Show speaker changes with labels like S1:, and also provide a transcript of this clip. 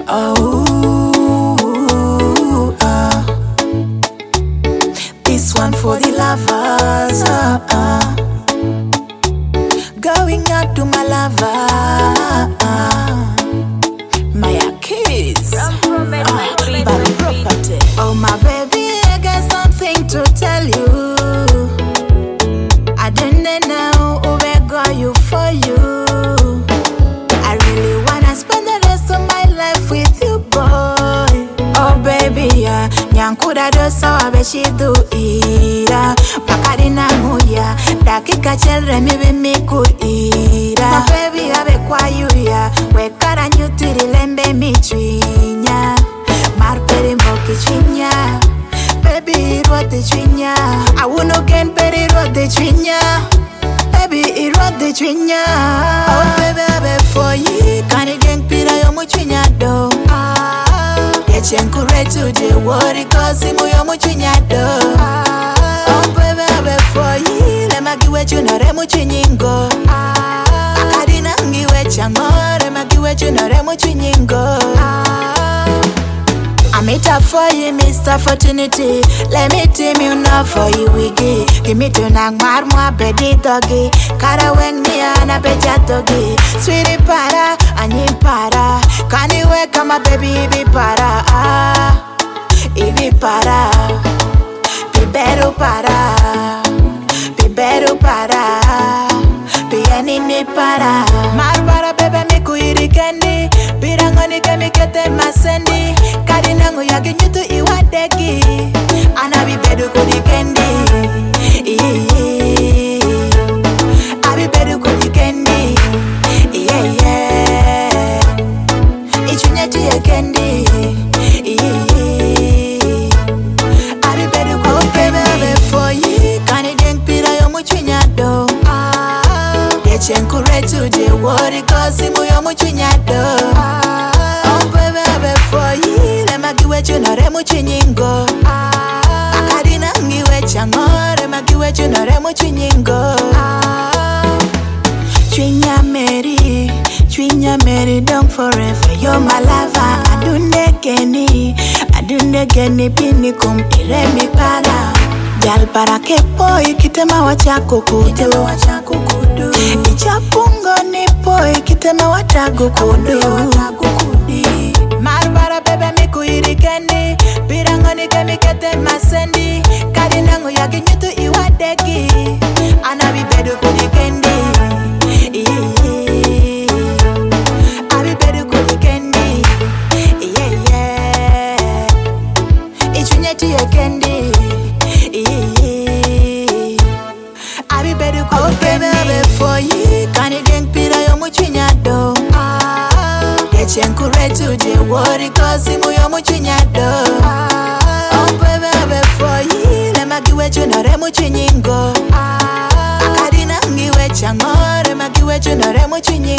S1: Oh, this one for the lovers. Going out to my lover. My kiss. Bad property. Oh my baby, I got something to tell you. I didn't know where got you for you. I really wanna spend the rest of my life with you, boy. Oh baby, yeah, nyankuda do sawa beshi do ira. Makari na muya, dakika chelre mi miku ira. My baby abe kwa yuya, wekara nyutiri lembe mi chwinya. Marperi mboki chwinya, baby rote chwinya. I wouldn't get peri rote chwinya. Baby, it wrote the twinya. Oh, baby, abe for you. Kani geng pira yo muchinya do. Yechen kure to the worry cause imu yo muchinya do. Oh, baby, abe for you. Lema giwe chunore muchinyingo. Akadina ngiwe changore magiwe chunore muchinyingo. I'm it up for you, Mr. Opportunity. Let me team you now for you, wiggy. Give me to nang marmwa bedi doggy. Kara weng ni ana beja doggy. Sweetie para, anyi para. Kani we kama baby ibi para. Ibi para. Piberu para. Piberu para. Piani ni para. Mar para bebe mi kuiri kendi. Birangoni kemi kete masendi. Kadinangu yagi nyutu iwadeki. Anabi bedu kudi kendi. Abi bedu kudi kendi. Ichunyeti ye kendi. Abi bedu kudi kendi. For you, kani deng pira yo muchunya do. Yechen kure to the worry cause imu yo muchunya do. Oh baby, abe for you. Lema giwe chunore muchinyingo. Akadina ngiwe changore magiwe chunore muchinyingo. Chwinya Mary, don't forever. You're my lover. Adunde geni pini kumpire mi para. Jal para kepo ikitema wachako kudu. Ichapungo nipo ikitema watagu kudu. Marubara bebe miku irikendi. Birangoni kemi kete masendi. Kadinangu yagi nyutu iwadeki. Anabi bedu kudikendi. Abi bedu kudikendi. Ichunyeti ye kendi. Abi bedu kudikendi. Oh baby, for you. Kani geng pira yo muchinya do. Yechen kure to the worry cause imu yo muchinya do. Oh baby, abe for you. Lema giwe chunore muchinyingo. Akadina ngiwe changore magiwe chunore muchinyingo.